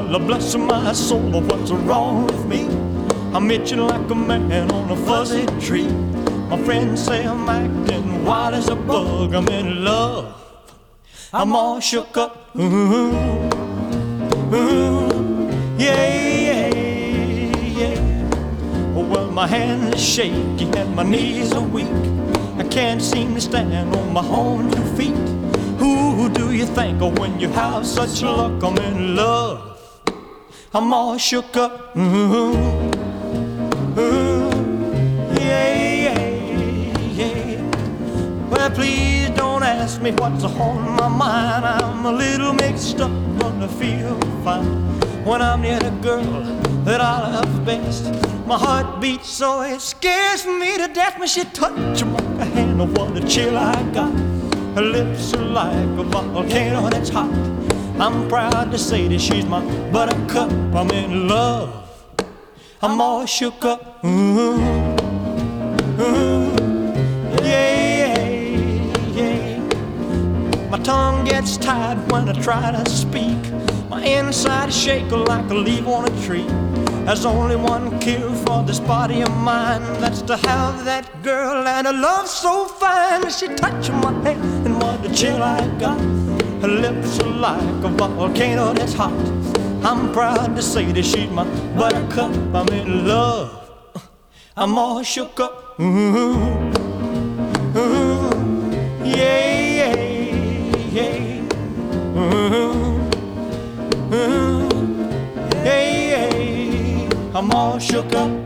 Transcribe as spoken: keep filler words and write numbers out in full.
Well, bless my soul, what's wrong with me? I'm itching like a man on a fuzzy tree. My friends say I'm acting wild as a bug. I'm in love, I'm all shook up. Ooh, ooh, yeah, yeah, yeah. Well, my hands are shaky and my knees are weak. I can't seem to stand on my own two feet. Who do you think of when you have such luck? I'm in love, I'm all shook up. Ooh, ooh, yeah, yeah, yeah. Well, please don't ask me what's on my mind. I'm a little mixed up, but I feel fine when I'm near the girl that I love best. My heart beats so it scares me to death when she touches my hand. Oh, what a chill I got. Her lips are like a volcano that's hot. I'm proud to say that she's my buttercup. I'm in love, I'm all shook up. Ooh, ooh, yeah, yeah. My tongue gets tied when I try to speak. My inside is shaking like a leaf on a tree. There's only one cure for this body of mine. That's to have that girl and a love so fine. She touched my hand and what a chill I got. Her lips are like a volcano that's hot. I'm proud to say that she's my buttercup. I'm in love, I'm all shook up. Ooh, ooh, yeah, yeah, yeah. Ooh, ooh, yeah, yeah. I'm all shook up.